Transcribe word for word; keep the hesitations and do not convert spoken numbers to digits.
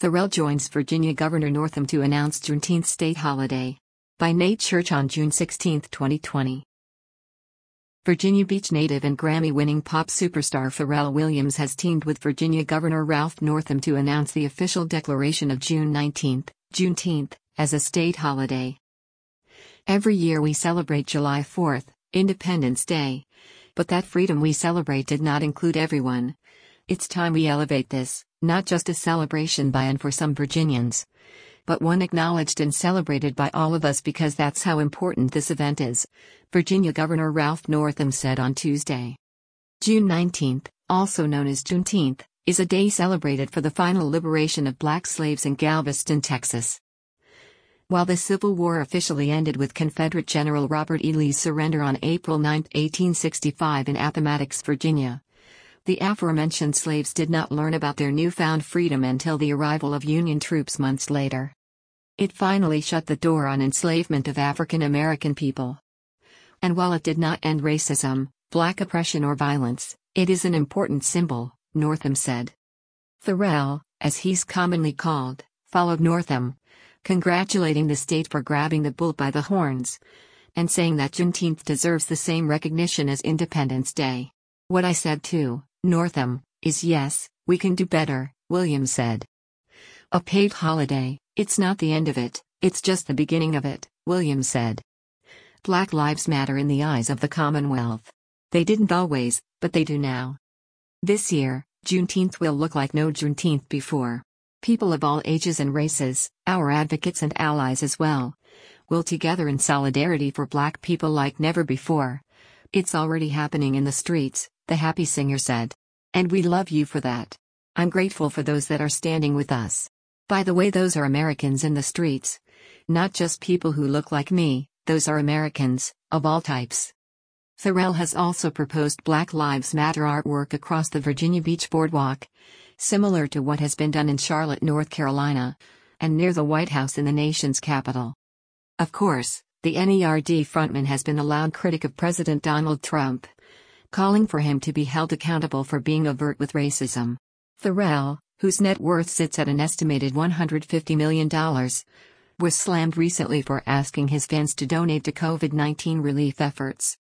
Pharrell joins Virginia Governor Northam to announce Juneteenth state holiday. By Nate Church on June sixteenth, twenty twenty. Virginia Beach native and Grammy-winning pop superstar Pharrell Williams has teamed with Virginia Governor Ralph Northam to announce the official declaration of June nineteenth, Juneteenth, as a state holiday. Every year we celebrate July fourth, Independence Day. But that freedom we celebrate did not include everyone. It's time we elevate this, not just a celebration by and for some Virginians, but one acknowledged and celebrated by all of us because that's how important this event is, Virginia Governor Ralph Northam said on Tuesday. June nineteenth, also known as Juneteenth, is a day celebrated for the final liberation of black slaves in Galveston, Texas. While the Civil War officially ended with Confederate General Robert E. Lee's surrender on April ninth, eighteen sixty-five in Appomattox, Virginia, the aforementioned slaves did not learn about their newfound freedom until the arrival of Union troops months later. It finally shut the door on enslavement of African American people. And while it did not end racism, black oppression or violence, it is an important symbol, Northam said. Pharrell, as he's commonly called, followed Northam, congratulating the state for grabbing the bull by the horns, and saying that Juneteenth deserves the same recognition as Independence Day. What I said too, Northam, is yes, we can do better, Williams said. A paid holiday, it's not the end of it, it's just the beginning of it, Williams said. Black lives matter in the eyes of the Commonwealth. They didn't always, but they do now. This year, Juneteenth will look like no Juneteenth before. People of all ages and races, our advocates and allies as well, will together in solidarity for black people like never before. It's already happening in the streets, the happy singer said. And we love you for that. I'm grateful for those that are standing with us. By the way, those are Americans in the streets. Not just people who look like me, those are Americans, of all types. Pharrell has also proposed Black Lives Matter artwork across the Virginia Beach boardwalk, similar to what has been done in Charlotte, North Carolina, and near the White House in the nation's capital. Of course, the N E R D frontman has been a loud critic of President Donald Trump, calling for him to be held accountable for being overt with racism. Pharrell, whose net worth sits at an estimated one hundred fifty million dollars, was slammed recently for asking his fans to donate to COVID nineteen relief efforts.